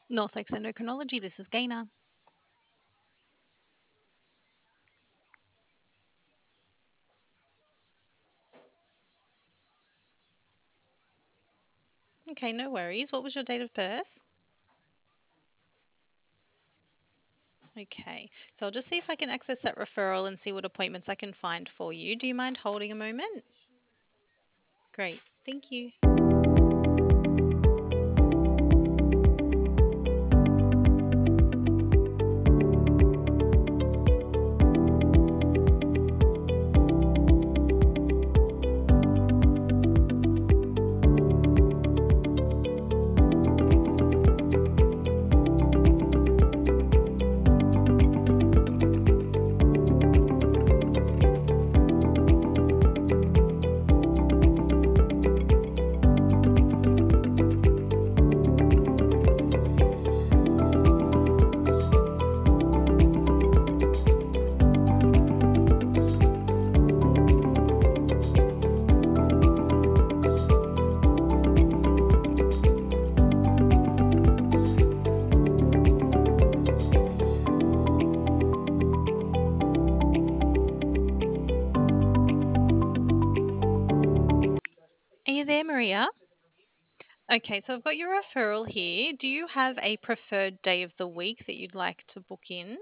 Norfolk Endocrinology, this is Gaina. Okay, no worries. What was your date of birth? Okay, so I'll just see if I can access that referral and see what appointments I can find for you. Do you mind holding a moment? Great, thank you. Are you there, Maria? Okay, so I've got your referral here. Do you have a preferred day of the week that you'd like to book in?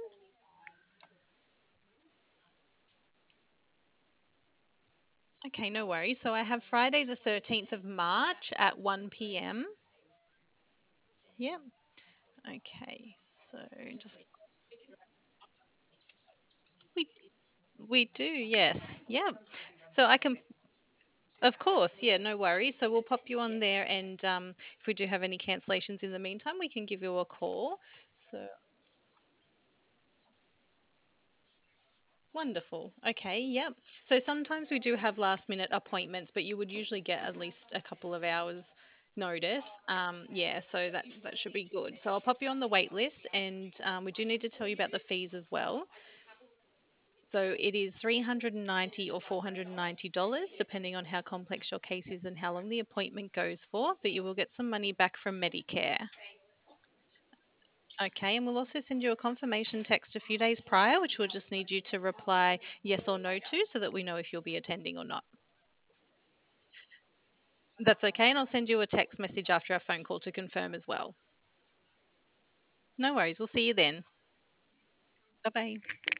Okay, no worries. So I have Friday the 13th of March at 1 p.m. Yep. Okay, so just we we do, yes. Yep. So I can, of course, yeah, no worries. So we'll pop you on there, and if we do have any cancellations in the meantime, we can give you a call. So wonderful. Okay, yep. So sometimes we do have last minute appointments, but you would usually get at least a couple of hours notice. Yeah, so that should be good. So I'll pop you on the wait list, and we do need to tell you about the fees as well. So it is 390 or $490, depending on how complex your case is and how long the appointment goes for, but you will get some money back from Medicare. Okay, and we'll also send you a confirmation text a few days prior, which we'll just need you to reply yes or no to so that we know if you'll be attending or not. That's okay, and I'll send you a text message after our phone call to confirm as well. No worries, we'll see you then. Bye bye.